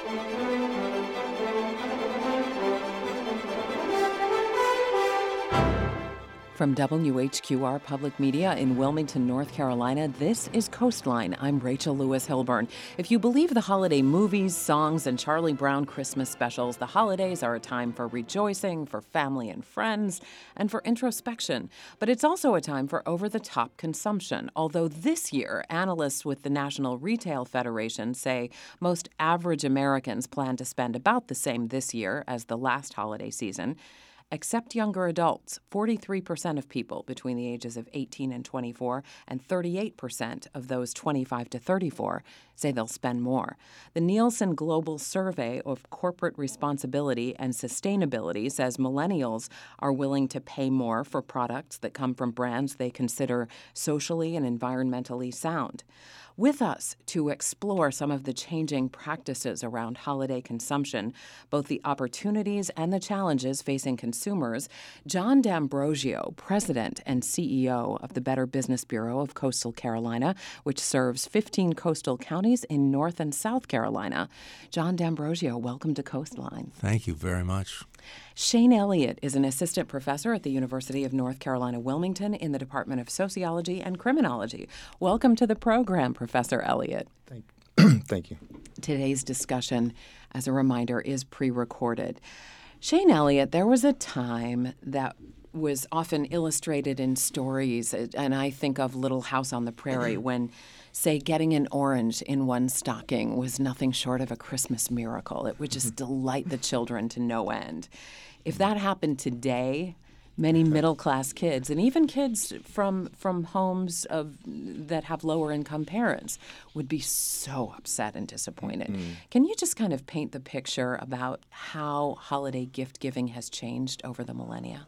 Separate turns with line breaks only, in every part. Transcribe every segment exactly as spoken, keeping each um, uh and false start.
From W H Q R Public Media in Wilmington, North Carolina, this is Coastline. I'm Rachel Lewis Hilburn. If you believe the holiday movies, songs, and Charlie Brown Christmas specials, the holidays are a time for rejoicing, for family and friends, and for introspection. But it's also a time for over-the-top consumption, although this year, analysts with the National Retail Federation say most average Americans plan to spend about the same this year as the last holiday season. Except younger adults, forty-three percent of people between the ages of eighteen and twenty-four and thirty-eight percent of those twenty-five to thirty-four say they'll spend more. The Nielsen Global Survey of Corporate Responsibility and Sustainability says millennials are willing to pay more for products that come from brands they consider socially and environmentally sound. With us to explore some of the changing practices around holiday consumption, both the opportunities and the challenges facing consumers, John D'Ambrosio, President and C E O of the Better Business Bureau of Coastal Carolina, which serves fifteen coastal counties in North and South Carolina. John D'Ambrosio, welcome to Coastline.
Thank you very much.
Shane Elliott is an assistant professor at the University of North Carolina, Wilmington in the Department of Sociology and Criminology. Welcome to the program, Professor Elliott.
Thank, Thank you.
Today's discussion, as a reminder, is pre-recorded. Shane Elliott, there was a time that was often illustrated in stories, and I think of Little House on the Prairie, when, say, getting an orange in one stocking was nothing short of a Christmas miracle. It would just delight the children to no end. If that happened today, many middle-class kids, and even kids from from homes of that have lower-income parents, would be so upset and disappointed. Mm. Can you just kind of paint the picture about how holiday gift-giving has changed over the millennia?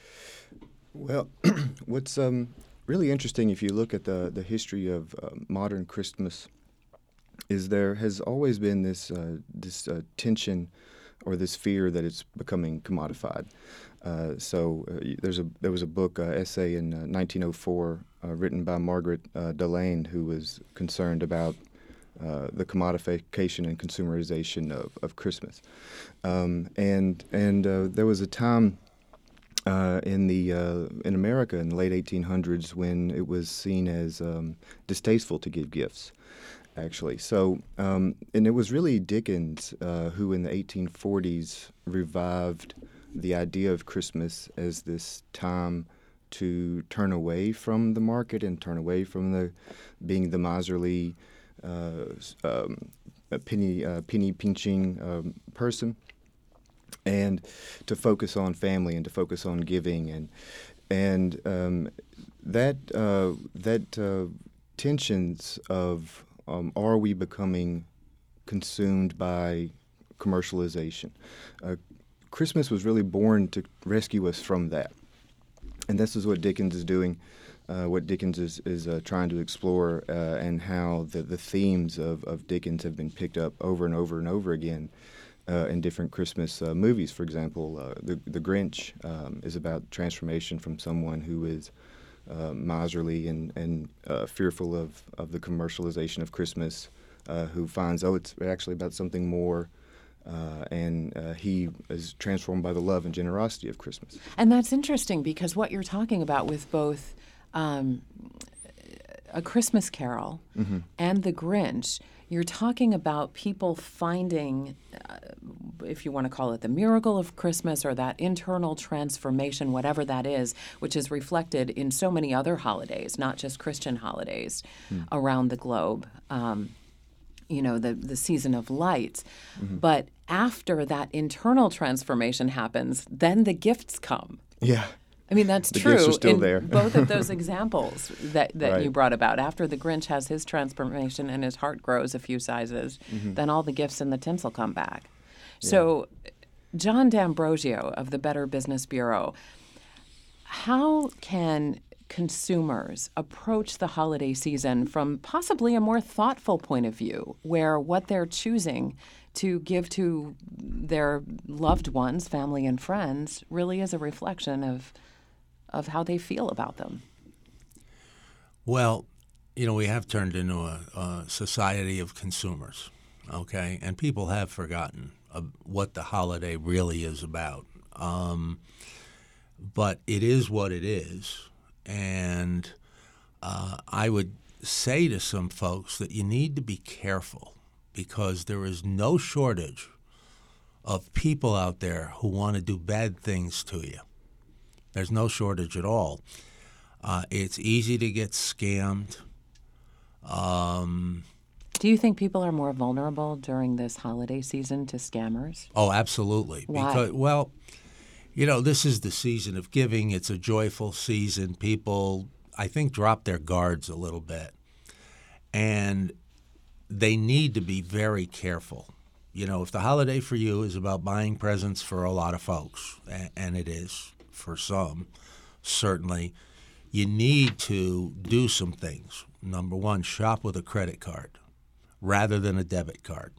Well, what's um, really interesting, if you look at the, the history of uh, modern Christmas, is there has always been this uh, this uh, tension or this fear that it's becoming commodified. Uh, so uh, there's a there was a book, uh, essay in uh, nineteen oh four, uh, written by Margaret uh, Delane, who was concerned about uh, the commodification and consumerization of, of Christmas. Um, and and uh, there was a time Uh, in the uh, in America in the late eighteen hundreds when it was seen as um, distasteful to give gifts, actually. So, um, and it was really Dickens uh, who in the eighteen forties revived the idea of Christmas as this time to turn away from the market and turn away from the being the miserly, uh, um, penny uh, penny pinching um, person. And to focus on family and to focus on giving, and and um, that uh, that uh, tensions of um, are we becoming consumed by commercialization? Uh, Christmas was really born to rescue us from that, and this is what Dickens is doing. Uh, what Dickens is is uh, trying to explore, uh, and how the the themes of, of Dickens have been picked up over and over and over again. Uh, in different Christmas uh, movies. For example, uh, the the Grinch um, is about transformation from someone who is uh, miserly and and uh, fearful of, of the commercialization of Christmas, uh, who finds oh it's actually about something more, uh, and uh, he is transformed by the love and generosity of Christmas.
And that's interesting because what you're talking about with both um, A Christmas Carol mm-hmm. and The Grinch, you're talking about people finding, uh, if you want to call it the miracle of Christmas or that internal transformation, whatever that is, which is reflected in so many other holidays, not just Christian holidays mm. around the globe. Um, you know, the, the season of lights. Mm-hmm. But after that internal transformation happens, then the gifts come.
Yeah.
I mean, that's
the
true
gifts are still
in
there.
both of those examples that, that
right.
you brought about. After the Grinch has his transformation and his heart grows a few sizes, mm-hmm. then all the gifts and the tinsel come back. Yeah. So, John D'Ambrosio of the Better Business Bureau, how can consumers approach the holiday season from possibly a more thoughtful point of view, where what they're choosing to give to their loved ones, family and friends, really is a reflection of of how they feel about them?
Well, you know, we have turned into a, a society of consumers. okay? And people have forgotten uh, what the holiday really is about. Um, but it is what it is. And uh, I would say to some folks that you need to be careful because there is no shortage of people out there who want to do bad things to you. There's no shortage at all. Uh, it's easy to get scammed. Um,
Do you think people are more vulnerable during this holiday season to scammers?
oh, absolutely.
Why?
Because, well, you know, this is the season of giving. It's a joyful season. People, I think, drop their guards a little bit. And they need to be very careful. You know, if the holiday for you is about buying presents for a lot of folks, and it is for some, certainly, you need to do some things. Number one, shop with a credit card rather than a debit card.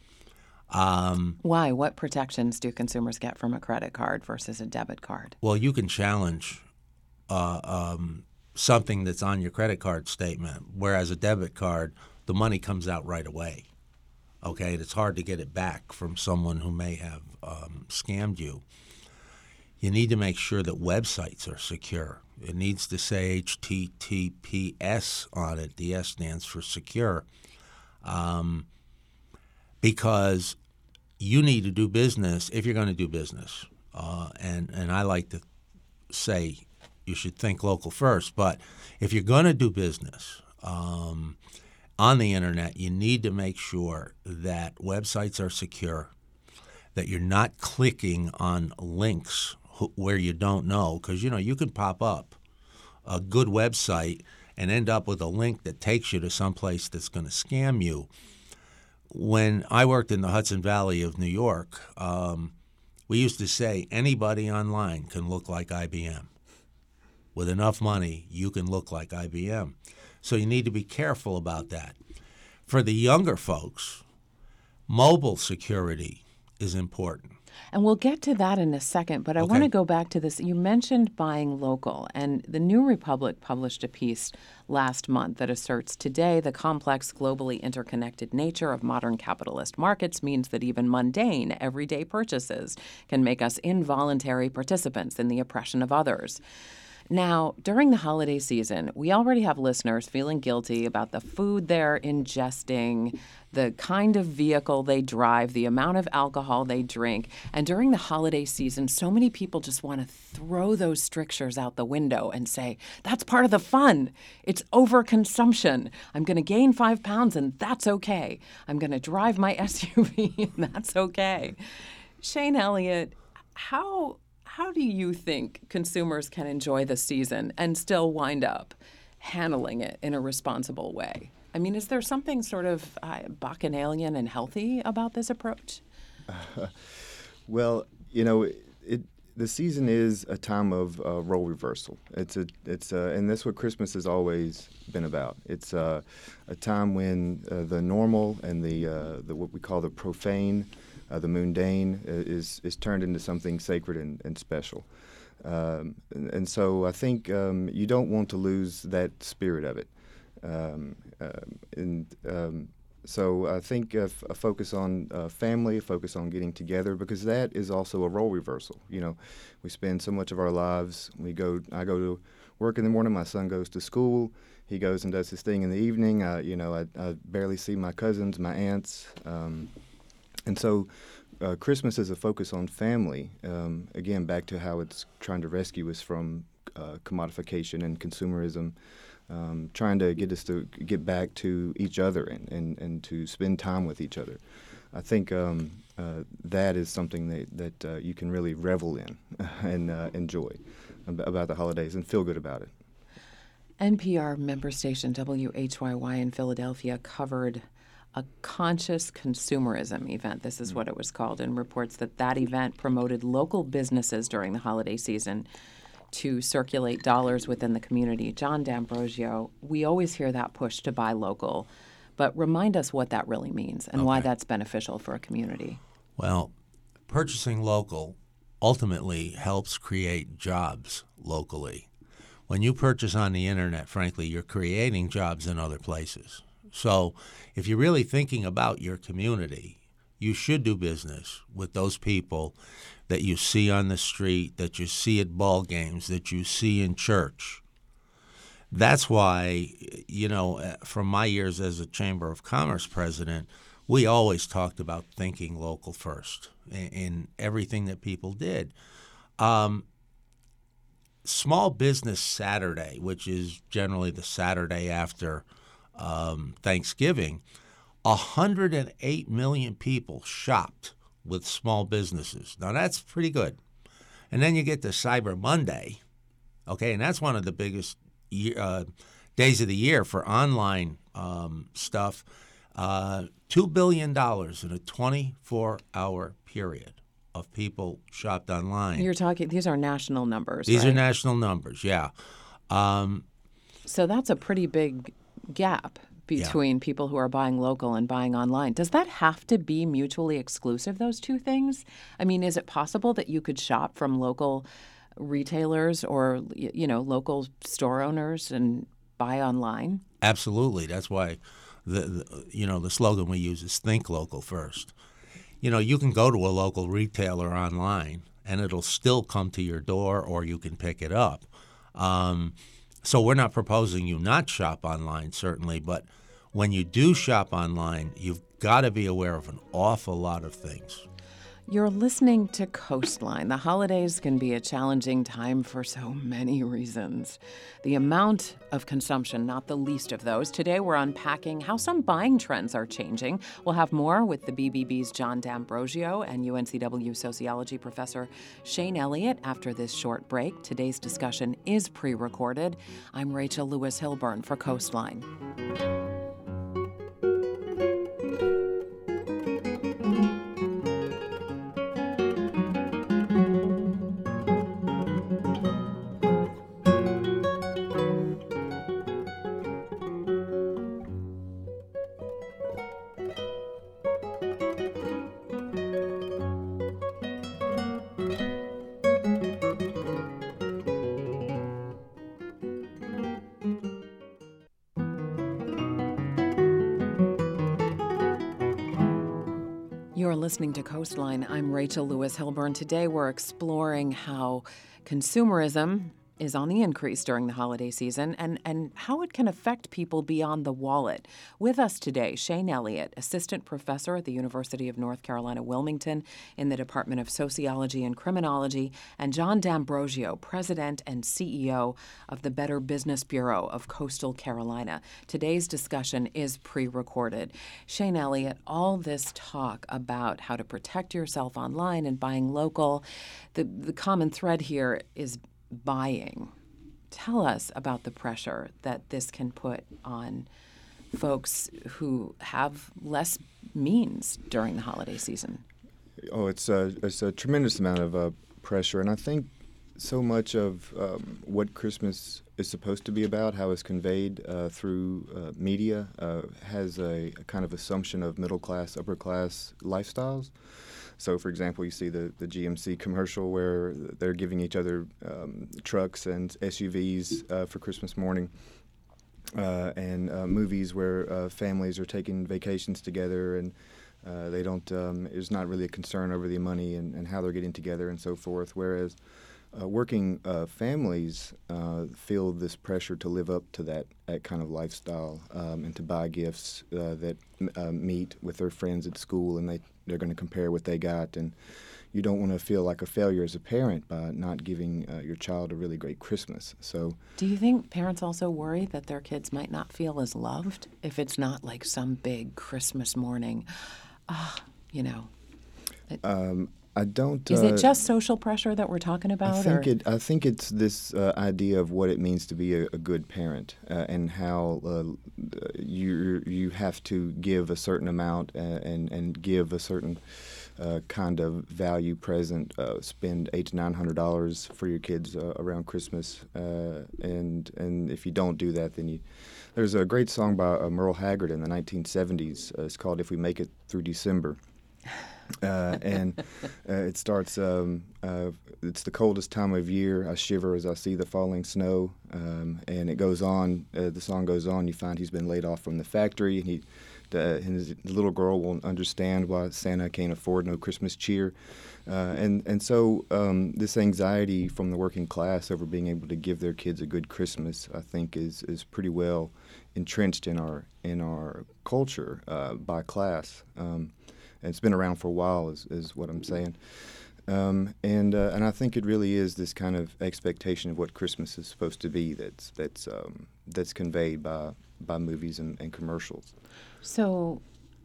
Um,
Why? What protections do consumers get from a credit card versus a debit card?
well, you can challenge uh, um, something that's on your credit card statement, whereas a debit card, the money comes out right away. Okay, and it's hard to get it back from someone who may have um, scammed you. You need to make sure that websites are secure. It needs to say H T T P S on it. The S stands for secure. Um, because you need to do business if you're going to do business. Uh, and, and I like to say you should think local first. But if you're going to do business um, on the Internet, you need to make sure that websites are secure, that you're not clicking on links where you don't know, because, you know, you can pop up a good website and end up with a link that takes you to someplace that's going to scam you. When I worked in the Hudson Valley of New York, um, we used to say anybody online can look like I B M. With enough money, you can look like I B M. So you need to be careful about that. For the younger folks, mobile security is important.
And we'll get to that in a second, but I
Okay.
want to go back to this. You mentioned buying local, and the New Republic published a piece last month that asserts today the complex, globally interconnected nature of modern capitalist markets means that even mundane, everyday purchases can make us involuntary participants in the oppression of others. Now, during the holiday season, we already have listeners feeling guilty about the food they're ingesting, the kind of vehicle they drive, the amount of alcohol they drink. And during the holiday season, so many people just want to throw those strictures out the window and say, that's part of the fun. It's overconsumption. I'm going to gain five pounds and that's okay. I'm going to drive my S U V and that's okay. Shane Elliott, how... How do you think consumers can enjoy the season and still wind up handling it in a responsible way? I mean, is there something sort of uh, bacchanalian and healthy about this approach?
Uh, well, you know, it, it the season is a time of uh, role reversal. It's a it's uh, and that's what Christmas has always been about. It's uh, a time when uh, the normal and the uh, the what we call the profane. Uh, the mundane is is turned into something sacred and, and special. Um, and, and so I think um, you don't want to lose that spirit of it. Um, uh, and um, so I think a, f- a focus on uh, family, a focus on getting together, because that is also a role reversal. You know, we spend so much of our lives, we go, I go to work in the morning, my son goes to school, he goes and does his thing in the evening. I, you know, I, I barely see my cousins, my aunts. Um, And so uh, Christmas is a focus on family, um, again, back to how it's trying to rescue us from uh, commodification and consumerism, um, trying to get us to get back to each other and, and, and to spend time with each other. I think um, uh, that is something that, that uh, you can really revel in and uh, enjoy about the holidays and feel good about it.
N P R member station W H Y Y in Philadelphia covered a conscious consumerism event. This is what it was called, and reports that that event promoted local businesses during the holiday season to circulate dollars within the community. John D'Ambrosio, we always hear that push to buy local, but remind us what that really means and
Okay.
why that's beneficial for a community.
Well, purchasing local ultimately helps create jobs locally. When you purchase on the internet, frankly, you're creating jobs in other places. So if you're really thinking about your community, you should do business with those people that you see on the street, that you see at ball games, that you see in church. That's why, you know, from my years as a Chamber of Commerce president, we always talked about thinking local first in, in everything that people did. Um, Small Business Saturday, which is generally the Saturday after um, Thanksgiving, one hundred eight million people shopped with small businesses. Now, that's pretty good. And then you get to Cyber Monday, okay, and that's one of the biggest year, uh, days of the year for online um, stuff. Uh, two billion dollars in a twenty-four hour period of people shopped online.
You're talking, these are national numbers,
These
right?
are national numbers, yeah. Um,
So that's a pretty big gap between yeah. people who are buying local and buying online. Does that have to be mutually exclusive, those two things? I mean, is it possible that you could shop from local retailers or, you know, local store owners and buy online?
Absolutely. That's why, the, the you know, the slogan we use is think local first. You know, you can go to a local retailer online and it'll still come to your door, or you can pick it up. Um, so we're not proposing you not shop online, certainly, but when you do shop online, you've got to be aware of an awful lot of things.
You're listening to Coastline. The holidays can be a challenging time for so many reasons. The amount of consumption, not the least of those. Today we're unpacking how some buying trends are changing. We'll have more with the B B B's John D'Ambrosio and U N C W sociology professor Shane Elliott after this short break. Today's discussion is pre-recorded. I'm Rachel Lewis Hilburn for Coastline. You're listening to Coastline. I'm Rachel Lewis Hilburn. Today we're exploring how consumerism is on the increase during the holiday season and, and how it can affect people beyond the wallet. With us today, Shane Elliott, assistant professor at the University of North Carolina, Wilmington in the Department of Sociology and Criminology, and John D'Ambrosio, president and C E O of the Better Business Bureau of Coastal Carolina. Today's discussion is pre-recorded. Shane Elliott, all this talk about how to protect yourself online and buying local, the, the common thread here is buying. Tell us about the pressure that this can put on folks who have less means during the holiday season.
Oh, it's a, it's a tremendous amount of uh, pressure, and I think so much of um, what Christmas is supposed to be about, how it's conveyed uh, through uh, media, uh, has a, a kind of assumption of middle-class, upper-class lifestyles. So, for example, you see the, the G M C commercial where they're giving each other um, trucks and S U Vs uh, for Christmas morning, uh, and uh, movies where uh, families are taking vacations together, and uh, they don't. Um, there's not really a concern over the money and, and how they're getting together and so forth. Whereas uh, working uh, families uh, feel this pressure to live up to that, that kind of lifestyle um, and to buy gifts uh, that uh, meet with their friends at school, and they. They're going to compare what they got, and you don't want to feel like a failure as a parent by not giving uh, your child a really great Christmas. So,
do you think parents also worry that their kids might not feel as loved if it's not like some big Christmas morning? Ah, you know. It,
um, I don't.
Is
uh,
it just social pressure that we're talking about?
I think
or?
it. I think it's this uh, idea of what it means to be a, a good parent, uh, and how uh, you you have to give a certain amount uh, and and give a certain uh, kind of value present. Uh, spend eight to nine hundred dollars for your kids uh, around Christmas, uh, and and if you don't do that, then you. There's a great song by uh, Merle Haggard in the nineteen seventies. Uh, it's called "If We Make It Through December." Uh, and uh, it starts, um, uh, it's the coldest time of year. I shiver as I see the falling snow. Um, and it goes on, uh, the song goes on. You find he's been laid off from the factory, and he, the, his little girl won't understand why Santa can't afford no Christmas cheer. Uh, and, and so um, this anxiety from the working class over being able to give their kids a good Christmas, I think, is, is pretty well entrenched in our, in our culture uh, by class. Um, and it's been around for a while, is, is what I'm saying. Um, and uh, and I think it really is this kind of expectation of what Christmas is supposed to be that's that's um, that's conveyed by by movies and, and commercials.
So,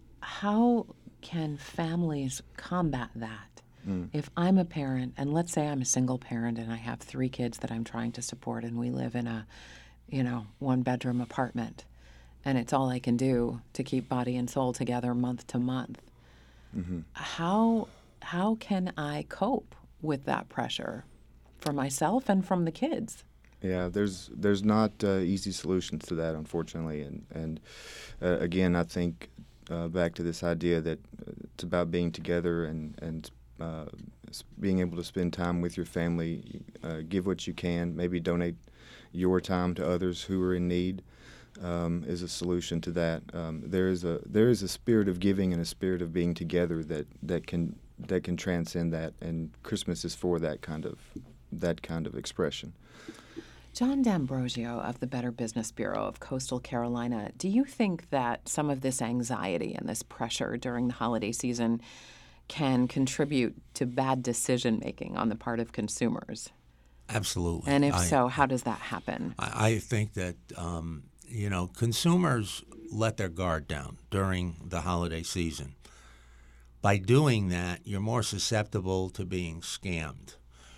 how can families combat that? Mm. If I'm a parent, and let's say I'm a single parent and I have three kids that I'm trying to support, and we live in a, you know, one bedroom apartment, and it's all I can do to keep body and soul together month to month. Mm-hmm. How how can I cope with that pressure for myself and from the kids?
Yeah, there's there's not uh, easy solutions to that, unfortunately, and and uh, again, I think uh, back to this idea that it's about being together and and uh, being able to spend time with your family, uh, give what you can, maybe donate your time to others who are in need. Um, is a solution to that. Um, there is a there is a spirit of giving and a spirit of being together that, that can that can transcend that, and Christmas is for that kind of that kind of expression.
John D'Ambrosio of the Better Business Bureau of Coastal Carolina, do you think that some of this anxiety and this pressure during the holiday season can contribute to bad decision making on the part of consumers?
Absolutely.
And if
I,
so, how does that happen?
I, I think that um, you know, consumers let their guard down during the holiday season. By doing that, you're more susceptible to being scammed.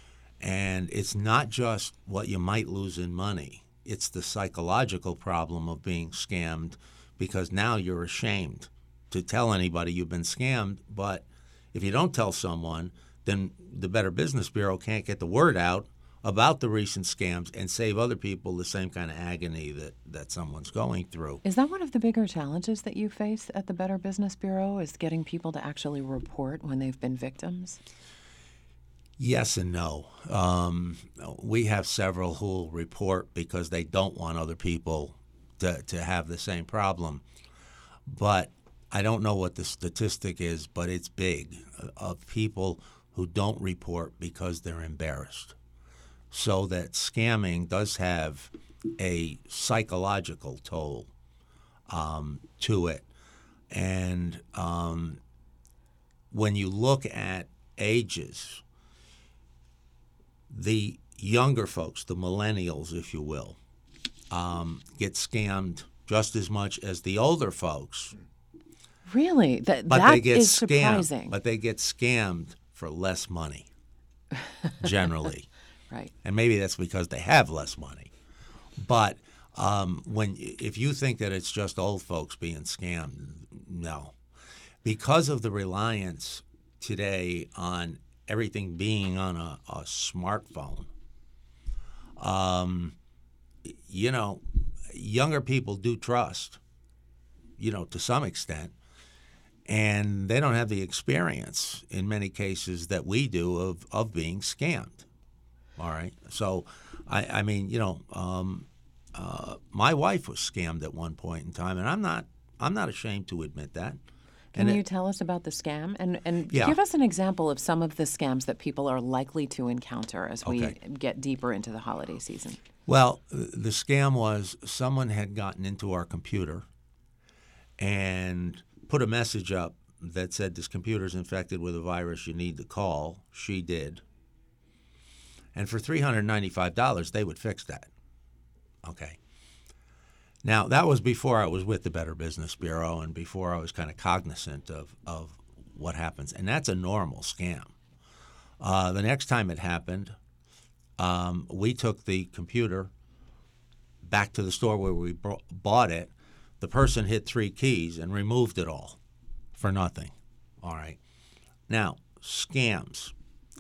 And it's not just what you might lose in money. It's the psychological problem of being scammed, because now you're ashamed to tell anybody you've been scammed. But if you don't tell someone, then the Better Business Bureau can't get the word out about the recent scams and save other people the same kind of agony that, that someone's going through.
Is that one of the bigger challenges that you face at the Better Business Bureau, is getting people to actually report when they've been victims?
Yes and no. Um, we have several who will report because they don't want other people to, to have the same problem. But I don't know what the statistic is, but it's big, of people who don't report because they're embarrassed. So that scamming does have a psychological toll um, to it. And um, when you look at ages, the younger folks, the millennials, if you will, um, get scammed just as much as the older folks.
Really? That,
but
that
they get
is
scammed,
surprising.
But they get scammed for less money, generally.
Right.
And maybe that's because they have less money. But um, when if you think that it's just old folks being scammed, no. Because of the reliance today on everything being on a, a smartphone, um, you know, younger people do trust, you know, to some extent. And they don't have the experience in many cases that we do of, of being scammed. All right. So, I, I mean, you know, um, uh, my wife was scammed at one point in time, and I'm not I'm not ashamed to admit that.
Can
and
you
it,
tell us about the scam? And, and
yeah.
give us an example of some of the scams that people are likely to encounter as we
okay.
get deeper into the holiday season.
Well, the scam was someone had gotten into our computer and put a message up that said, this computer's infected with a virus, you need to call. She did. And for three hundred ninety-five dollars, they would fix that. Okay. Now, that was before I was with the Better Business Bureau and before I was kind of cognizant of, of what happens. And that's a normal scam. Uh, the next time it happened, um, we took the computer back to the store where we br- bought it. The person hit three keys and removed it all for nothing. All right. Now, scams.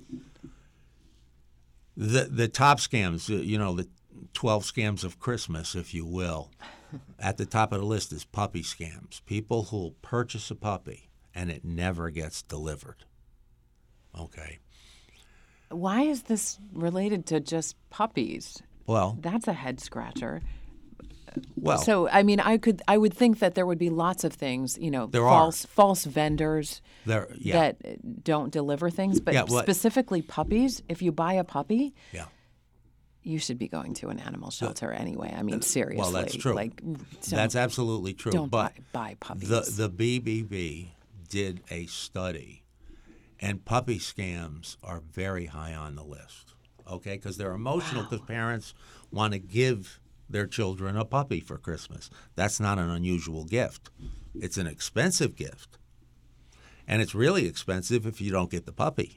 The the top scams, you know, the twelve scams of Christmas, if you will. At the top of the list is puppy scams. People who will purchase a puppy and it never gets delivered. Okay.
Why is this related to just puppies?
Well,
That's a head scratcher.
well,
So, I mean, I could, I would think that there would be lots of things, you know,
There are.
false, false vendors
there, yeah,
that don't deliver things, but
Yeah, well-
specifically puppies. If you buy a puppy,
yeah.
you should be going to an animal shelter anyway. I mean, seriously.
Well, that's true.
Like, don't,
That's absolutely true.
don't
but
buy, buy puppies.
the the B B B did a study, and puppy scams are very high on the list. Okay, because they're emotional because parents want to give their children a puppy for Christmas. That's not an unusual gift. It's an expensive gift, and it's really expensive if you don't get the puppy.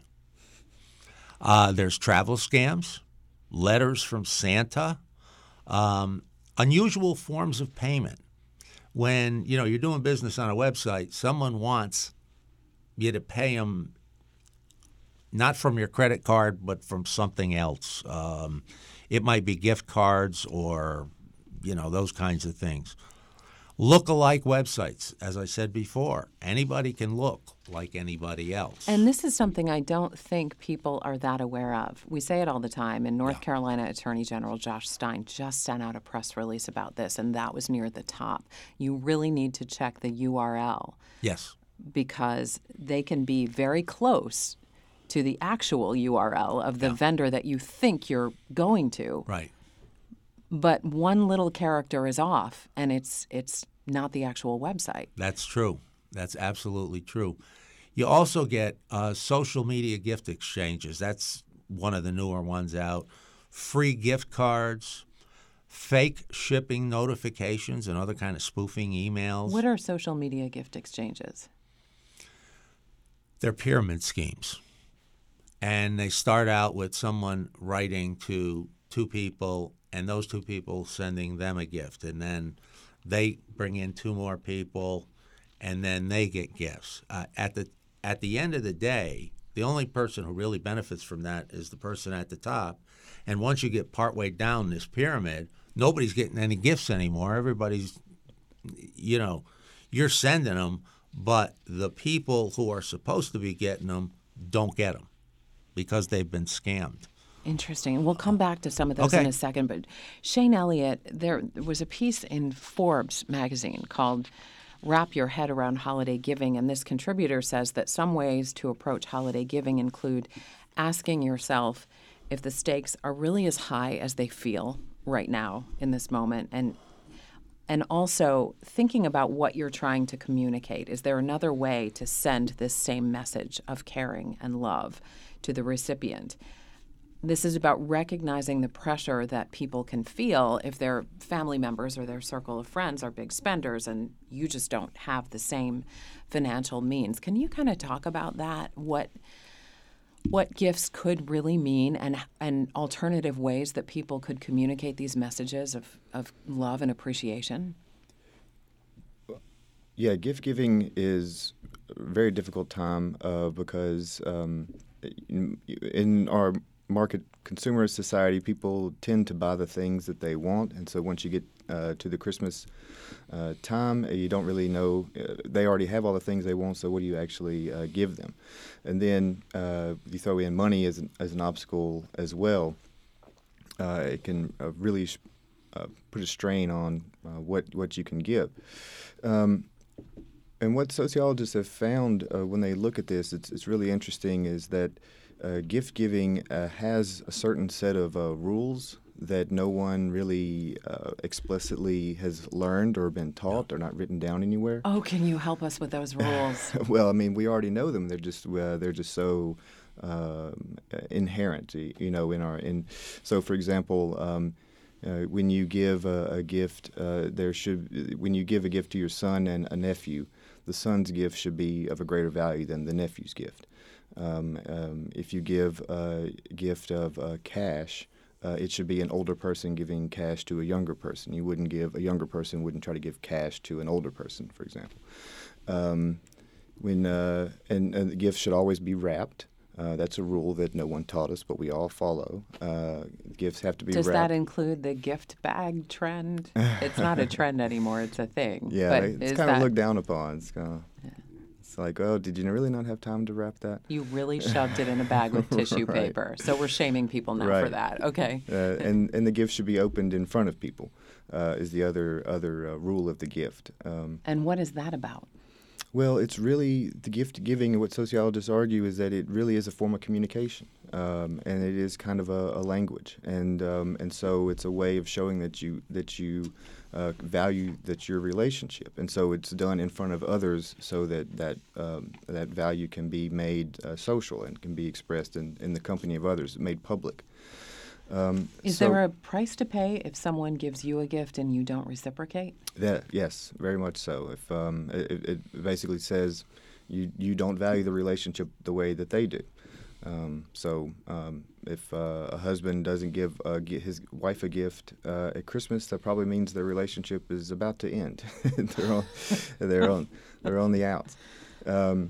Uh, there's travel scams, letters from Santa, um, unusual forms of payment. When you know you're doing business on a website, someone wants you to pay them not from your credit card, but from something else. Um, it might be gift cards or, you know, those kinds of things. Look-alike websites, as I said before, anybody can look like anybody else.
And this is something I don't think people are that aware of. We say it all the time, and North Carolina Attorney General Josh Stein just sent out a press release about this, and that was near the top. You really need to check the U R L
Yes,
because they can be very close to the actual U R L of the vendor that you think you're going to.
right.
But one little character is off, and it's it's not the actual website.
That's true. That's absolutely true. You also get uh, social media gift exchanges. That's one of the newer ones out. Free gift cards, fake shipping notifications, and other kind of spoofing emails.
What are social media gift exchanges?
They're pyramid schemes. And they start out with someone writing to two people and those two people sending them a gift. And then they bring in two more people and then they get gifts. Uh, at the at the end of the day, the only person who really benefits from that is the person at the top. And once you get partway down this pyramid, nobody's getting any gifts anymore. Everybody's, you know, you're sending them, but the people who are supposed to be getting them don't get them because they've been scammed.
Interesting. We'll come back to some of those
Okay.
in a second. But Shane Elliott, there was a piece in Forbes magazine called Wrap Your Head Around Holiday Giving. And this contributor says that some ways to approach holiday giving include asking yourself if the stakes are really as high as they feel right now in this moment. And and also thinking about what you're trying to communicate. Is there another way to send this same message of caring and love to the recipient? This is about recognizing the pressure that people can feel if their family members or their circle of friends are big spenders and you just don't have the same financial means. Can you kind of talk about that? What what gifts could really mean and and alternative ways that people could communicate these messages of, of love and appreciation?
Yeah, gift giving is a very difficult time uh, because um, in, in our market consumer society, people tend to buy the things that they want, and so once you get uh, to the Christmas uh, time, you don't really know. Uh, they already have all the things they want, so what do you actually uh, give them? And then uh, you throw in money as an, as an obstacle as well. Uh, it can uh, really sh- uh, put a strain on uh, what what you can give. Um, and what sociologists have found uh, when they look at this, it's, it's really interesting, is that Uh, gift giving uh, has a certain set of uh, rules that no one really uh, explicitly has learned or been taught. They're not written down anywhere.
Oh, can you help us with those rules?
Well, I mean, we already know them. They're just uh, they're just so um, inherent, you know. In our in so, for example, um, uh, when you give a, a gift, uh, there should when you give a gift to your son and a nephew, the son's gift should be of a greater value than the nephew's gift. Um, um, if you give a gift of uh, cash, uh, it should be an older person giving cash to a younger person. You wouldn't give a younger person wouldn't try to give cash to an older person, for example. Um, when uh, and, and the gift should always be wrapped. Uh, that's a rule that no one taught us, but we all follow. Uh, gifts have to be
Does
wrapped.
that include the gift bag trend? It's not a trend anymore; it's a thing.
Yeah,
but
it's
is
kind of
that,
looked down upon. It's kind of. It's like, oh, did you really not have time to wrap that?
You really shoved it in a bag with tissue
Right.
paper. So we're shaming people now for
Right.
that. Okay.
Uh, and and the gift should be opened in front of people. Uh, is the other other uh, rule of the gift. Um,
And what is that about?
Well, it's really the gift giving, and what sociologists argue is that it really is a form of communication, um, and it is kind of a, a language, and um, and so it's a way of showing that you that you uh, value that your relationship, and so it's done in front of others, so that that um, that value can be made uh, social and can be expressed in, in the company of others, made public. Um,
Is
so
there a price to pay if someone gives you a gift and you don't reciprocate?
That yes, very much so. If um, it, it basically says you you don't value the relationship the way that they do. Um, so um, if uh, a husband doesn't give uh, gi- his wife a gift uh, at Christmas, that probably means their relationship is about to end. they're on they're on they're on the outs. Um,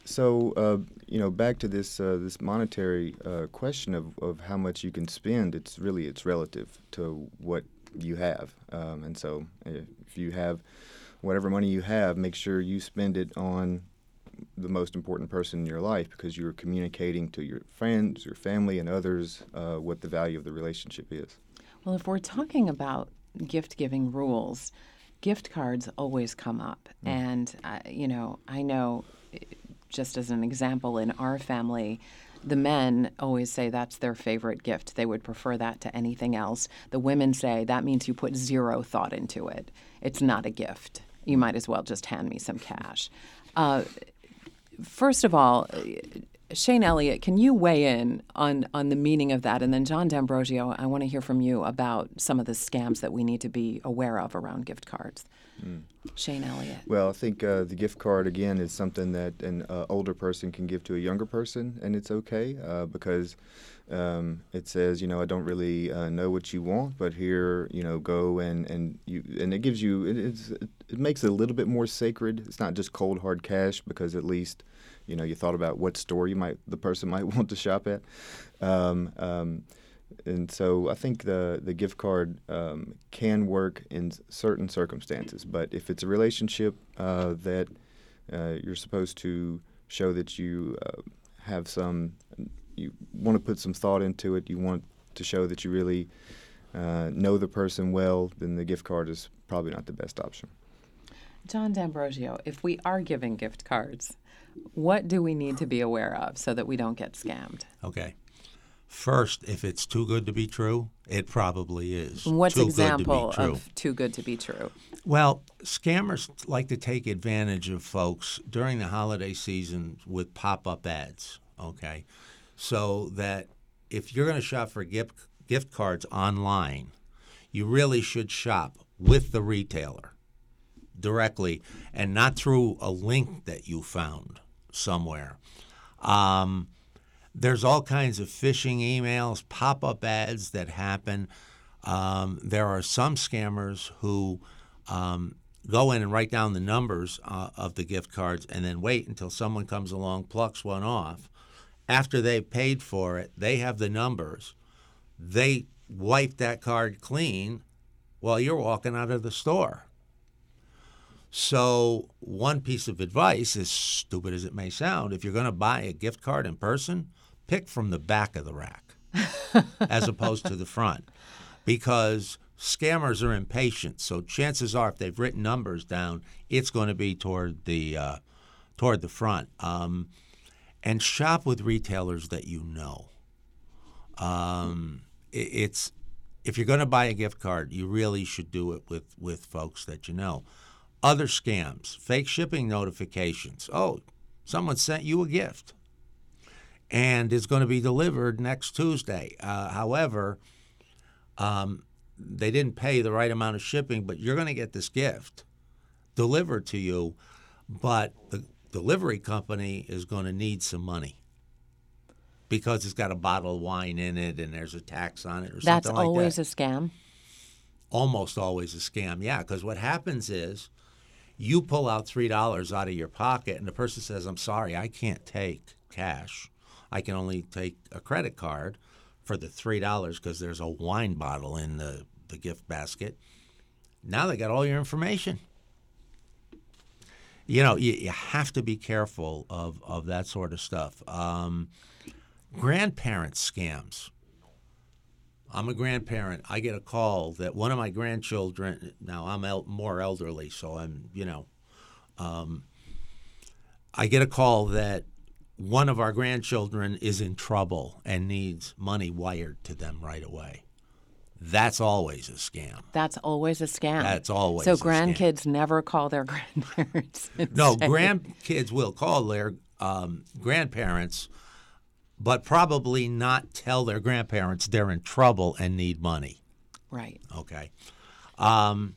so uh, you know, back to this uh, this monetary uh, question of, of how much you can spend. It's really it's relative to what you have, um, and so if you have whatever money you have, make sure you spend it on the most important person in your life, because you're communicating to your friends, your family, and others uh, what the value of the relationship is.
Well, if we're talking about gift-giving rules, gift cards always come up. Mm. And, uh, you know, I know, just as an example, in our family, the men always say that's their favorite gift. They would prefer that to anything else. The women say that means you put zero thought into it. It's not a gift. You might as well just hand me some cash. Uh, first of all, Shane Elliott, can you weigh in on, on the meaning of that? And then John D'Ambrosio, I want to hear from you about some of the scams that we need to be aware of around gift cards. Mm. Shane Elliott.
Well, I think uh, the gift card, again, is something that an uh, older person can give to a younger person, and it's okay uh, because um, it says, you know, I don't really uh, know what you want, but here, you know, go and, and you and it gives you, it, it's, it makes it a little bit more sacred. It's not just cold, hard cash, because at least, you know, you thought about what store you might, the person might want to shop at. Um, um, And so I think the, the gift card um, can work in certain circumstances. But if it's a relationship uh, that uh, you're supposed to show that you uh, have some, you want to put some thought into it, you want to show that you really uh, know the person well, then the gift card is probably not the best option.
John D'Ambrosio, if we are giving gift cards, what do we need to be aware of so that we don't get scammed?
Okay. First, if it's too good to be true, it probably is.
What's
too
example
good to be true.
of too good to be true?
Well, scammers like to take advantage of folks during the holiday season with pop-up ads, okay? So that if you're going to shop for gift gift cards online, you really should shop with the retailer directly and not through a link that you found somewhere. Um There's all kinds of phishing emails, pop-up ads that happen. Um, there are some scammers who um, go in and write down the numbers uh, of the gift cards and then wait until someone comes along, plucks one off. After they've paid for it, they have the numbers. They wipe that card clean while you're walking out of the store. So one piece of advice, as stupid as it may sound, if you're going to buy a gift card in person, pick from the back of the rack as opposed to the front, because scammers are impatient. So chances are, if they've written numbers down, it's going to be toward the uh, toward the front. Um, and shop with retailers that you know. Um, it, it's if you're going to buy a gift card, you really should do it with with folks that you know. Other scams, fake shipping notifications. Oh, someone sent you a gift, and it's going to be delivered next Tuesday. Uh, however, um, they didn't pay the right amount of shipping, but you're going to get this gift delivered to you, but the delivery company is going to need some money because it's got a bottle of wine in it and there's a tax on it or
That's
something like that.
always a scam?
Almost always a scam, yeah, because what happens is you pull out three dollars out of your pocket and the person says, I'm sorry, I can't take cash. I can only take a credit card for the three dollars because there's a wine bottle in the, the gift basket. Now they got all your information. you know, you, you have to be careful of, of that sort of stuff. Um, grandparent scams. I'm a grandparent. I get a call that one of my grandchildren, now I'm el- more elderly, so I'm, you know, um, I get a call that one of our grandchildren is in trouble and needs money wired to them right away. That's always a scam.
That's always a scam.
That's always
so
a
grandkids
scam.
never call their grandparents. and
No,
say-
grandkids will call their um, grandparents, but probably not tell their grandparents they're in trouble and need money.
Right.
Okay. Um,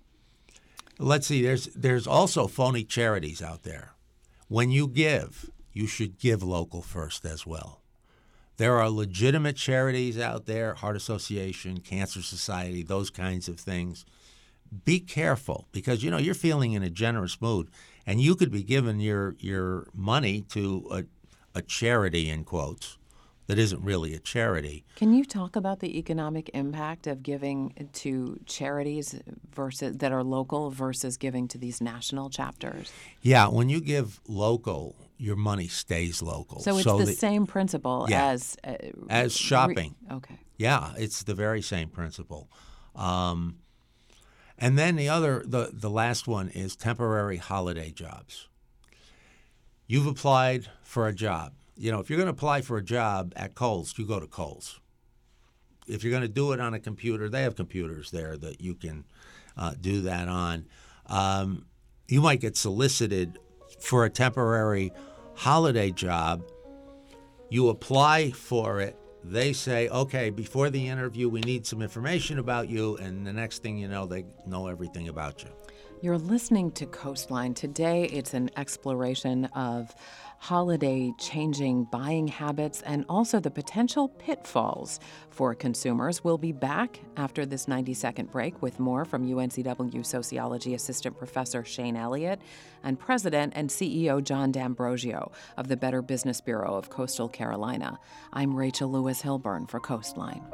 let's see. There's there's also phony charities out there. When you give, you should give local first as well. There are legitimate charities out there, Heart Association, Cancer Society, those kinds of things. Be careful because, you know, you're feeling in a generous mood, and you could be giving your your money to a, a charity, in quotes, that isn't really a charity.
Can you talk about the economic impact of giving to charities versus that are local versus giving to these national chapters?
Yeah, when you give local, your money stays local.
So it's the
the-
same principle
Yeah.
as uh,
As shopping.
Re- okay.
Yeah, it's the very same principle. Um, and then the other, the, the last one is temporary holiday jobs. You've applied for a job. You know, if you're going to apply for a job at Kohl's, you go to Kohl's. If you're going to do it on a computer, they have computers there that you can uh, do that on. Um, you might get solicited for a temporary holiday job. You apply for it. They say, okay, before the interview, we need some information about you. And the next thing you know, they know everything about you.
You're listening to Coastline. Today, it's an exploration of holiday changing buying habits and also the potential pitfalls for consumers. We'll be back after this ninety-second break with more from U N C W Sociology Assistant Professor Shane Elliott and President and C E O John D'Ambrosio of the Better Business Bureau of Coastal Carolina. I'm Rachel Lewis Hilburn for Coastline.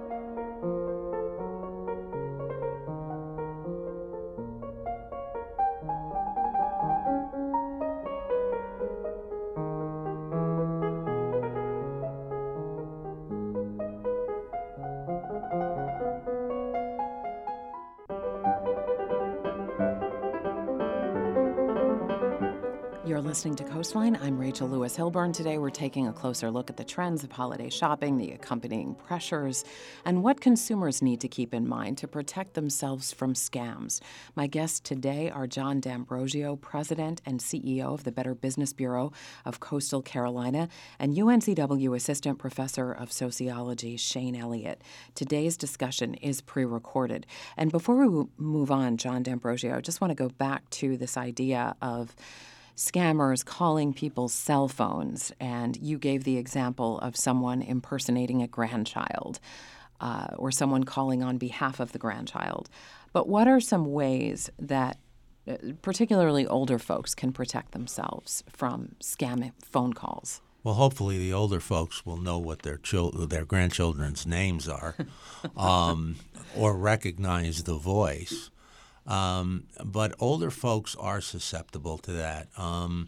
You're listening to Coastline. I'm Rachel Lewis Hilburn. Today we're taking a closer look at the trends of holiday shopping, the accompanying pressures, and what consumers need to keep in mind to protect themselves from scams. My guests today are John D'Ambrosio, President and C E O of the Better Business Bureau of Coastal Carolina, and U N C W Assistant Professor of Sociology Shane Elliott. Today's discussion is pre-recorded. And before we move on, John D'Ambrosio, I just want to go back to this idea of scammers calling people's cell phones, and you gave the example of someone impersonating a grandchild uh, or someone calling on behalf of the grandchild. But what are some ways that uh, particularly older folks can protect themselves from scam phone calls?
Well, hopefully the older folks will know what their chil- their grandchildren's names are um, or recognize the voice. Um, but older folks are susceptible to that. Um,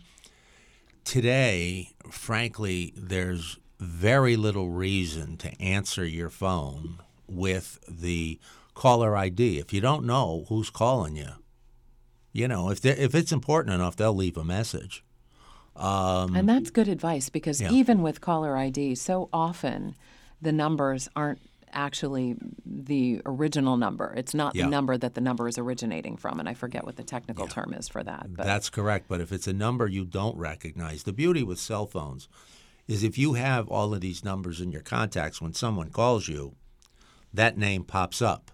today, frankly, there's very little reason to answer your phone with the caller I D. If you don't know who's calling you, you know, if they if it's important enough, they'll leave a message. Um,
and that's good advice because
yeah.
even with caller I D, so often the numbers aren't actually the original number. It's not the
Yeah.
number that the number is originating from, and I forget what the technical
Yeah.
term is for that. But
That's correct. But if it's a number you don't recognize, the beauty with cell phones is if you have all of these numbers in your contacts, when someone calls you, that name pops up.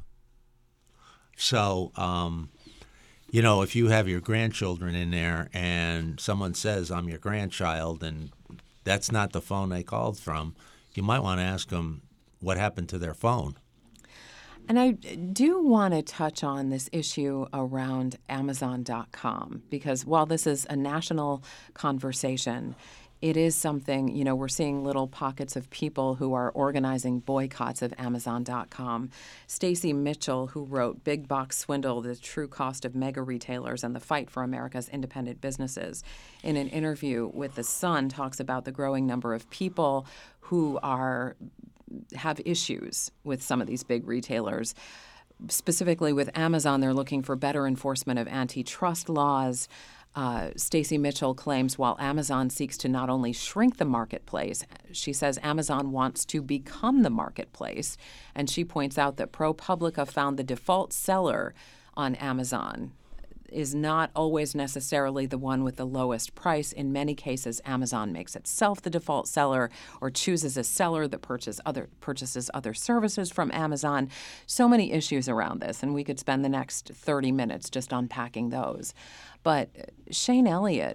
So, um, you know, if you have your grandchildren in there and someone says, I'm your grandchild, and that's not the phone they called from, you might want to ask them what happened to their phone.
And I do want to touch on this issue around Amazon dot com because while this is a national conversation, it is something, you know, we're seeing little pockets of people who are organizing boycotts of Amazon dot com. Stacy Mitchell, who wrote Big Box Swindle, The True Cost of Mega Retailers and the Fight for America's Independent Businesses, in an interview with The Sun, talks about the growing number of people who are have issues with some of these big retailers. Specifically with Amazon, they're looking for better enforcement of antitrust laws. Uh, Stacy Mitchell claims while Amazon seeks to not only shrink the marketplace, she says Amazon wants to become the marketplace. And she points out that ProPublica found the default seller on Amazon is not always necessarily the one with the lowest price. In many cases, Amazon makes itself the default seller or chooses a seller that purchase other, purchases other services from Amazon. So many issues around this, and we could spend the next thirty minutes just unpacking those. But Shane Elliott,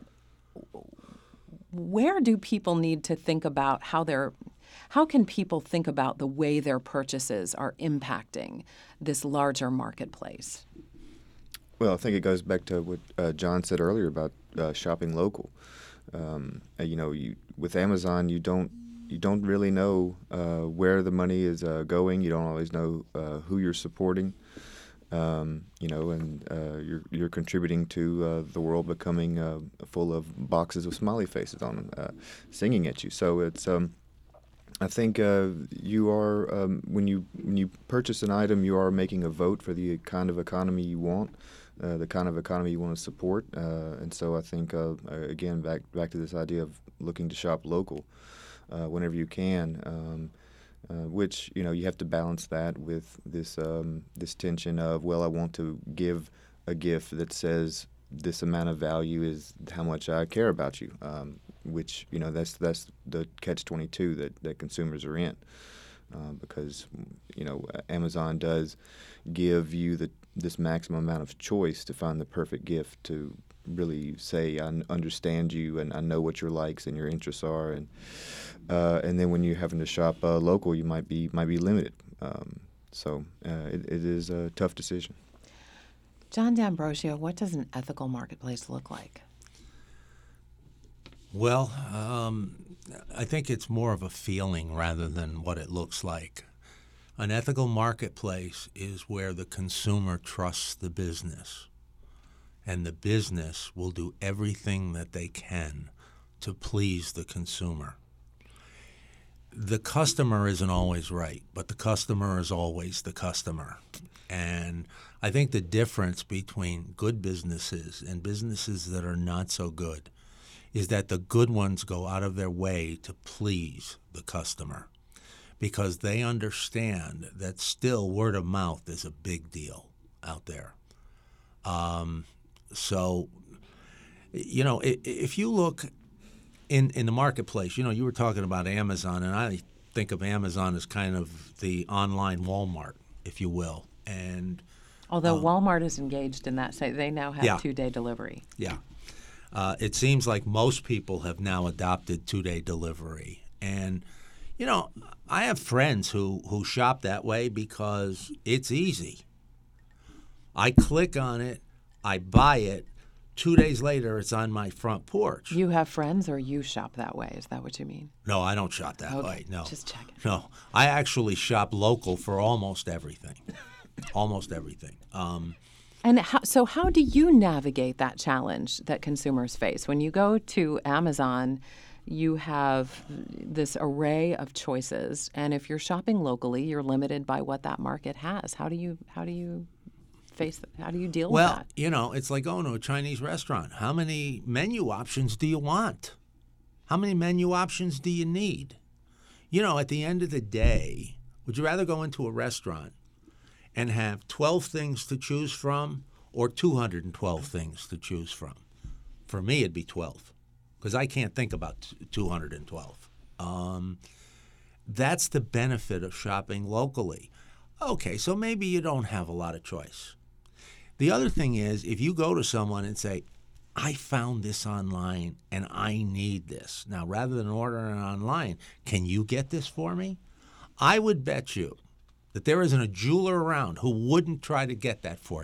where do people need to think about how they're how can people think about the way their purchases are impacting this larger marketplace?
Well, I think it goes back to what uh, John said earlier about uh, shopping local. Um, you know, you, with Amazon, you don't you don't really know uh, where the money is uh, going. You don't always know uh, who you're supporting. Um, you know, and uh, you're you're contributing to uh, the world becoming uh, full of boxes with smiley faces on them, uh, singing at you. So it's. Um, I think uh, you are um, when you when you purchase an item, you are making a vote for the kind of economy you want, uh, the kind of economy you want to support, uh, and so I think uh, again back back to this idea of looking to shop local uh, whenever you can, um, uh, which you know you have to balance that with this um, this tension of well, I want to give a gift that says this amount of value is how much I care about you. Um, which, you know, that's that's the catch twenty-two that, that consumers are in. Uh, because, you know, Amazon does give you the this maximum amount of choice to find the perfect gift to really say, I understand you and I know what your likes and your interests are. And uh, and then when you're having to shop uh, local, you might be might be limited. Um, so uh, it, it is a tough decision.
John D'Ambrosio, what does an ethical marketplace look like?
Well, um, I think it's more of a feeling rather than what it looks like. An ethical marketplace is where the consumer trusts the business, and the business will do everything that they can to please the consumer. The customer isn't always right, but the customer is always the customer. And I think the difference between good businesses and businesses that are not so good is that the good ones go out of their way to please the customer because they understand that still word of mouth is a big deal out there. Um, so, you know, if you look in, in the marketplace, you know, you were talking about Amazon, and I think of Amazon as kind of the online Walmart, if you will. And
although
um,
Walmart is engaged in that, say they now have
yeah.
two-day delivery.
Yeah. Uh, it seems like most people have now adopted two-day delivery. And, you know, I have friends who, who shop that way because it's easy. I click on it, I buy it, two days later it's on my front porch.
You have friends or you shop that way? Is that what you mean?
No, I don't shop that
okay.
way, no.
Just checking.
No, I actually shop local for almost everything, almost everything. Um
And how, so how do you navigate that challenge that consumers face? When you go to Amazon, you have this array of choices, and if you're shopping locally, you're limited by what that market has. How do you how do you face that? How do you deal
well,
with that?
Well, you know, it's like going to a Chinese restaurant. How many menu options do you want? How many menu options do you need? You know, at the end of the day, would you rather go into a restaurant and have twelve things to choose from or two hundred twelve things to choose from? For me, it'd be twelve because I can't think about two hundred twelve. Um, that's the benefit of shopping locally. Okay, so maybe you don't have a lot of choice. The other thing is, if you go to someone and say, I found this online and I need this. Now, rather than ordering it online, can you get this for me? I would bet you that there isn't a jeweler around who wouldn't try to get that for you.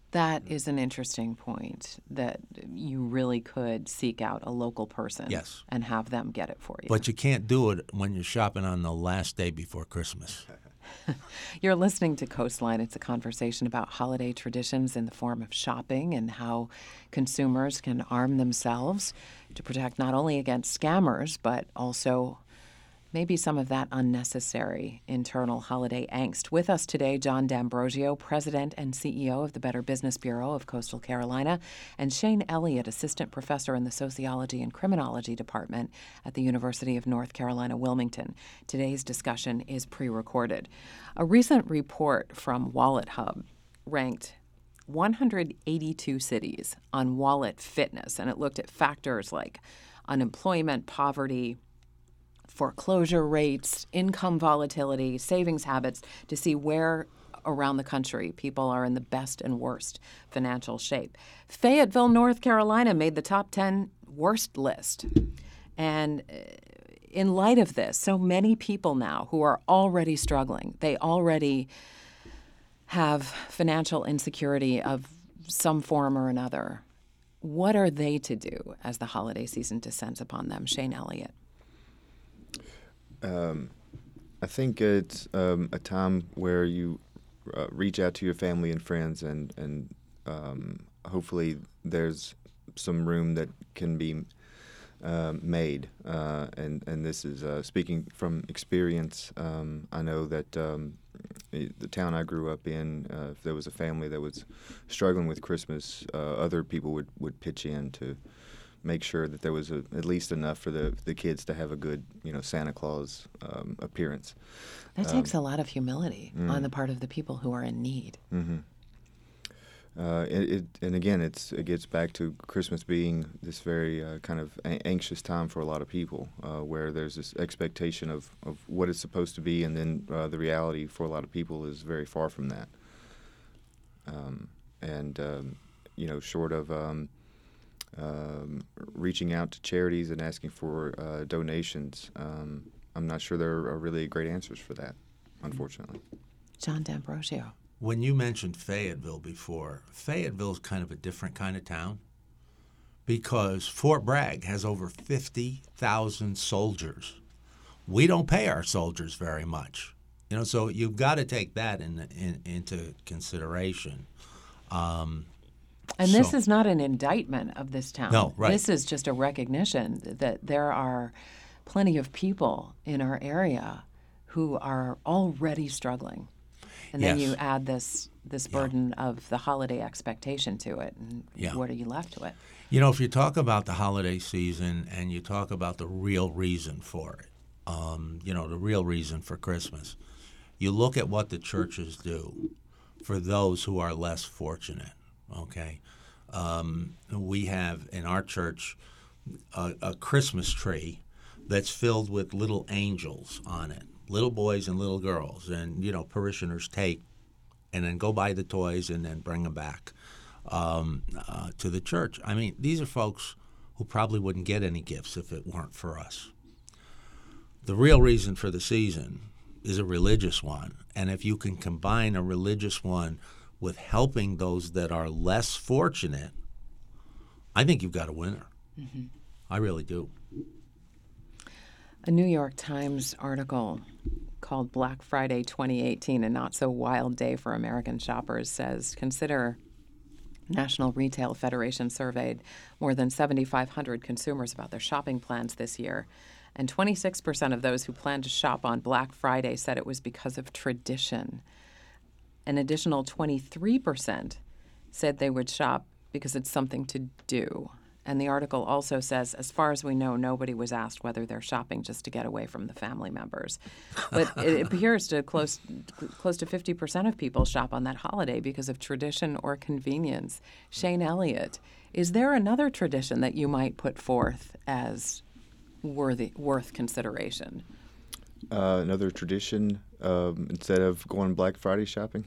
That is an interesting point, that you really could seek out a local person
Yes.
and have them get it for you.
But you can't do it when you're shopping on the last day before Christmas.
You're listening to Coastline. It's a conversation about holiday traditions in the form of shopping and how consumers can arm themselves to protect not only against scammers, but also maybe some of that unnecessary internal holiday angst. With us today, John D'Ambrosio, President and C E O of the Better Business Bureau of Coastal Carolina, and Shane Elliott, Assistant Professor in the Sociology and Criminology Department at the University of North Carolina, Wilmington. Today's discussion is pre-recorded. A recent report from Wallet Hub ranked one hundred eighty-two cities on wallet fitness, and it looked at factors like unemployment, poverty, foreclosure rates, income volatility, savings habits, to see where around the country people are in the best and worst financial shape. Fayetteville, North Carolina made the top ten worst list. And in light of this, so many people now who are already struggling, they already have financial insecurity of some form or another. What are they to do as the holiday season descends upon them? Shane Elliott.
Um, I think it's um, a time where you uh, reach out to your family and friends, and and um, hopefully there's some room that can be uh, made. Uh, and and this is uh, speaking from experience. Um, I know that um, the town I grew up in, uh, if there was a family that was struggling with Christmas, uh, other people would, would pitch in to make sure that there was a, at least enough for the the kids to have a good, you know, Santa Claus um, appearance.
That
um,
takes a lot of humility
mm.
on the part of the people who are in need.
Mm-hmm. Uh, it, it and again, it's it gets back to Christmas being this very uh, kind of a- anxious time for a lot of people, uh, where there's this expectation of, of what it's supposed to be, and then uh, the reality for a lot of people is very far from that. Um, and um, you know, short of um, Um, reaching out to charities and asking for uh, donations, um, I'm not sure there are really great answers for that, unfortunately.
John D'Ambrosio.
When you mentioned Fayetteville before, Fayetteville's kind of a different kind of town because Fort Bragg has over fifty thousand soldiers. We don't pay our soldiers very much, you know. So you've got to take that in, in, into consideration. Um,
And this
So-
is not an indictment of this town.
No, right.
This is just a recognition that there are plenty of people in our area who are already struggling. And then
Yes.
you add this this burden of the holiday expectation to it, and
Yeah.
what are you left with?
You know, if you talk about the holiday season and you talk about the real reason for it, um, you know, the real reason for Christmas, you look at what the churches do for those who are less fortunate, okay? Um, we have in our church a, a Christmas tree that's filled with little angels on it, little boys and little girls, and, you know, parishioners take and then go buy the toys and then bring them back um, uh, to the church. I mean, these are folks who probably wouldn't get any gifts if it weren't for us. The real reason for the season is a religious one, and if you can combine a religious one with helping those that are less fortunate, I think you've got a winner. Mm-hmm. I really do.
A New York Times article called Black Friday twenty eighteen, a not-so-wild day for American shoppers, says, consider National Retail Federation surveyed more than seventy-five hundred consumers about their shopping plans this year, and twenty-six percent of those who planned to shop on Black Friday said it was because of tradition. An additional twenty-three percent said they would shop because it's something to do. And the article also says, as far as we know, nobody was asked whether they're shopping just to get away from the family members. But it appears to close close to fifty percent of people shop on that holiday because of tradition or convenience. Shane Elliott, is there another tradition that you might put forth as worthy worth consideration?
Uh, another tradition, um, instead of going Black Friday shopping.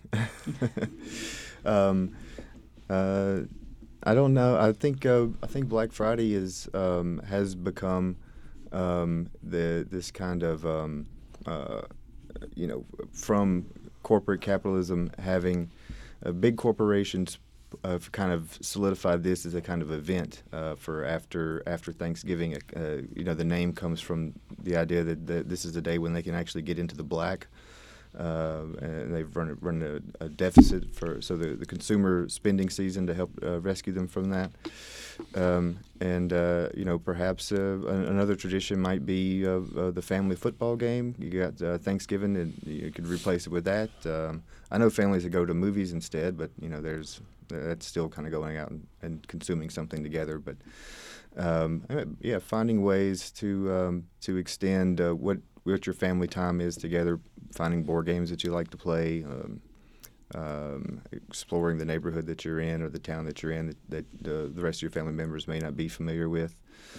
um, uh, I don't know. I think uh, I think Black Friday is um, has become um, the this kind of um, uh, you know, from corporate capitalism having uh, big corporations uh, kind of solidified this as a kind of event uh, for after after Thanksgiving. Uh, you know, the name comes from the idea that the, this is the day when they can actually get into the black. Uh, and they've run, run a, a deficit for so the, the consumer spending season to help uh, rescue them from that. Um, and uh, you know, perhaps uh, another tradition might be uh, uh, the family football game. You got uh, Thanksgiving, and you could replace it with that. Um, I know families that go to movies instead, but you know, there's that's still kind of going out and, and consuming something together. But um, yeah, finding ways to um, to extend uh, what what your family time is together, finding board games that you like to play, um, um, exploring the neighborhood that you're in or the town that you're in that, that uh, the rest of your family members may not be familiar with.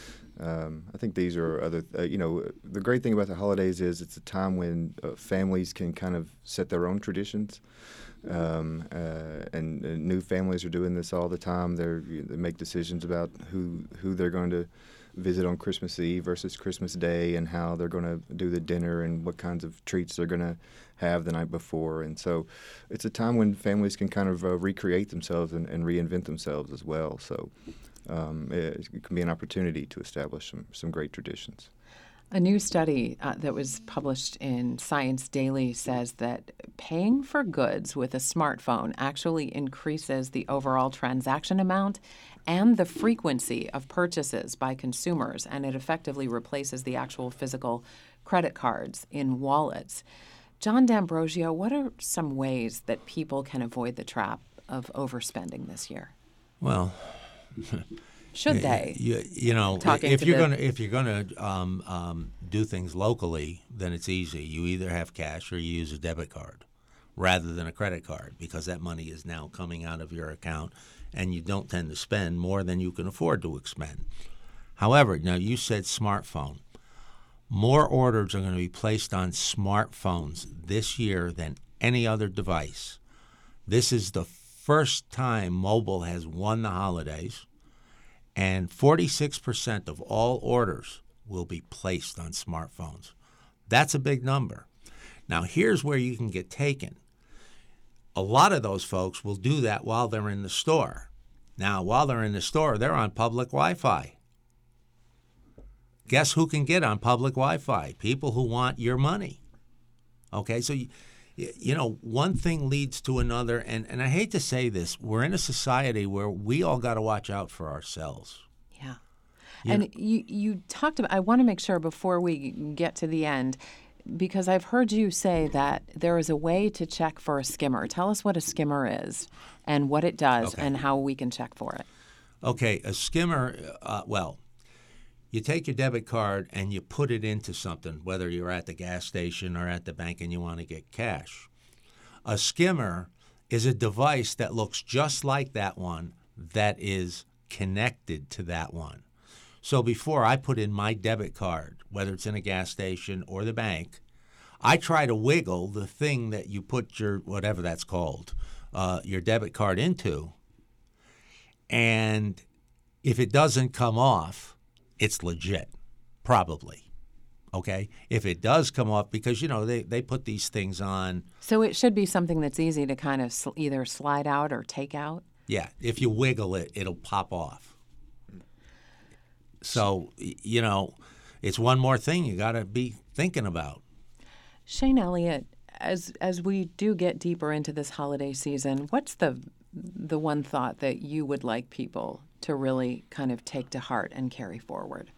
Um, I think these are other, uh, you know, the great thing about the holidays is it's a time when uh, families can kind of set their own traditions. Um, uh, and, and new families are doing this all the time. They're, they make decisions about who who they're going to visit on Christmas Eve versus Christmas Day, and how they're going to do the dinner and what kinds of treats they're going to have the night before. And so it's a time when families can kind of uh, recreate themselves and, and reinvent themselves as well. So um, it, it can be an opportunity to establish some, some great traditions.
A new study uh, that was published in Science Daily says that paying for goods with a smartphone actually increases the overall transaction amount and the frequency of purchases by consumers, and it effectively replaces the actual physical credit cards in wallets. John D'Ambrosio, what are some ways that people can avoid the trap of overspending this year?
Well,
should they?
You, you know,
Talking
if
to
you're
the-
going to if you're going to um, um, do things locally, then it's easy. You either have cash or you use a debit card rather than a credit card, because that money is now coming out of your account, and you don't tend to spend more than you can afford to expend. However, now you said smartphone. More orders are going to be placed on smartphones this year than any other device. This is the first time mobile has won the holidays, and forty-six percent of all orders will be placed on smartphones. That's a big number. Now, here's where you can get taken. A lot of those folks will do that while they're in the store. Now, while they're in the store, they're on public Wi-Fi. Guess who can get on public Wi-Fi? People who want your money. Okay, so, you, you know, one thing leads to another, and, and I hate to say this, we're in a society where we all got to watch out for ourselves.
Yeah.
You
And
know-
you, you talked about, I want to make sure before we get to the end, because I've heard you say that there is a way to check for a skimmer. Tell us what a skimmer is and what it does
Okay.
and how we can check for it.
Okay, a skimmer, uh, well, you take your debit card and you put it into something, whether you're at the gas station or at the bank and you want to get cash. A skimmer is a device that looks just like that one that is connected to that one. So before I put in my debit card, whether it's in a gas station or the bank, I try to wiggle the thing that you put your, whatever that's called, uh, your debit card into. And if it doesn't come off, it's legit, probably. Okay? If it does come off, because, you know, they, they put these things on.
So it should be something that's easy to kind of sl- either slide out or take out.
Yeah, if you wiggle it, it'll pop off. So, y- you know, it's one more thing you got to be thinking about.
Shane Elliott, as as we do get deeper into this holiday season, what's the the one thought that you would like people to really kind of take to heart and carry forward?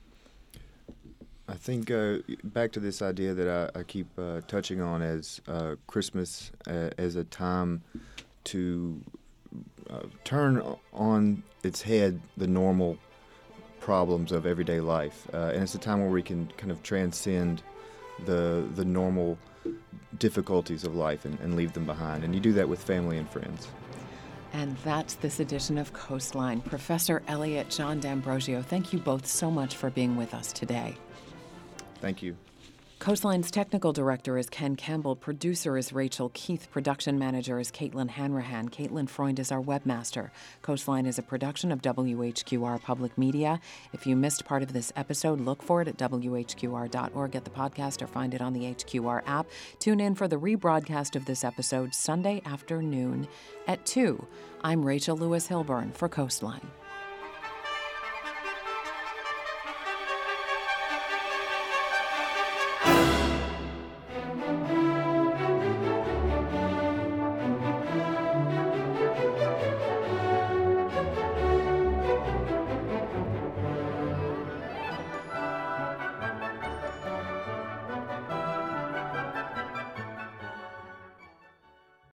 I think uh, back to this idea that I, I keep uh, touching on as uh, Christmas uh, as a time to uh, turn on its head the normal problems of everyday life. Uh, and it's a time where we can kind of transcend the the normal difficulties of life and, and leave them behind. And you do that with family and friends.
And that's this edition of Coastline. Professor Elliott, John D'Ambrosio, thank you both so much for being with us today.
Thank you.
Coastline's technical director is Ken Campbell, producer is Rachel Keith, production manager is Caitlin Hanrahan, Caitlin Freund is our webmaster. Coastline is a production of W H Q R Public Media. If you missed part of this episode, look for it at W H Q R dot org, get the podcast, or find it on the H Q R app. Tune in for the rebroadcast of this episode Sunday afternoon at two. I'm Rachel Lewis Hilburn for Coastline.